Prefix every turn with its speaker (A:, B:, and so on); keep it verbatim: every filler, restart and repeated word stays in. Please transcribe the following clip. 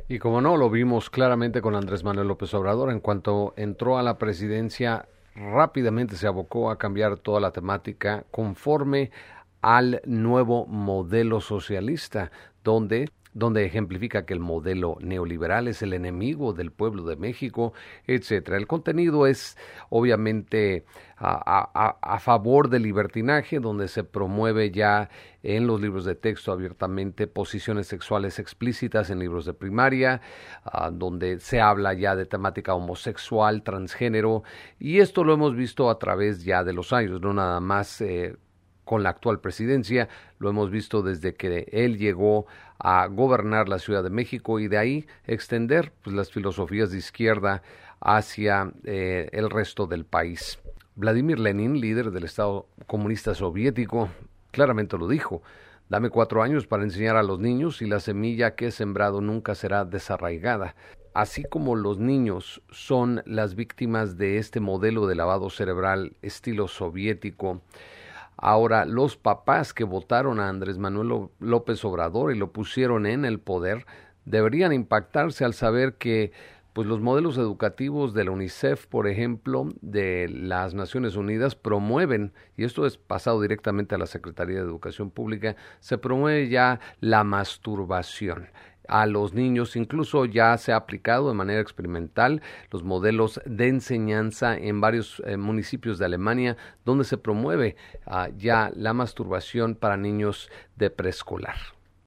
A: Y como no, lo vimos claramente con Andrés Manuel López Obrador. En cuanto entró a la presidencia, rápidamente se abocó a cambiar toda la temática conforme al nuevo modelo socialista, donde donde ejemplifica que el modelo neoliberal es el enemigo del pueblo de México, etcétera. El contenido es obviamente a, a, a favor del libertinaje, donde se promueve ya en los libros de texto abiertamente posiciones sexuales explícitas en libros de primaria, uh, donde se habla ya de temática homosexual, transgénero, y esto lo hemos visto a través ya de los años, no nada más eh, con la actual presidencia, lo hemos visto desde que él llegó a gobernar la Ciudad de México y de ahí extender pues, las filosofías de izquierda hacia eh, el resto del país. Vladimir Lenin, líder del Estado comunista soviético, claramente lo dijo: dame cuatro años para enseñar a los niños y la semilla que he sembrado nunca será desarraigada. Así como los niños son las víctimas de este modelo de lavado cerebral estilo soviético, ahora los papás que votaron a Andrés Manuel López Obrador y lo pusieron en el poder deberían impactarse al saber que pues los modelos educativos de la UNICEF, por ejemplo, de las Naciones Unidas, promueven, y esto es pasado directamente a la Secretaría de Educación Pública, se promueve ya la masturbación a los niños. Incluso ya se ha aplicado de manera experimental los modelos de enseñanza en varios eh, municipios de Alemania, donde se promueve uh, ya la masturbación para niños de preescolar.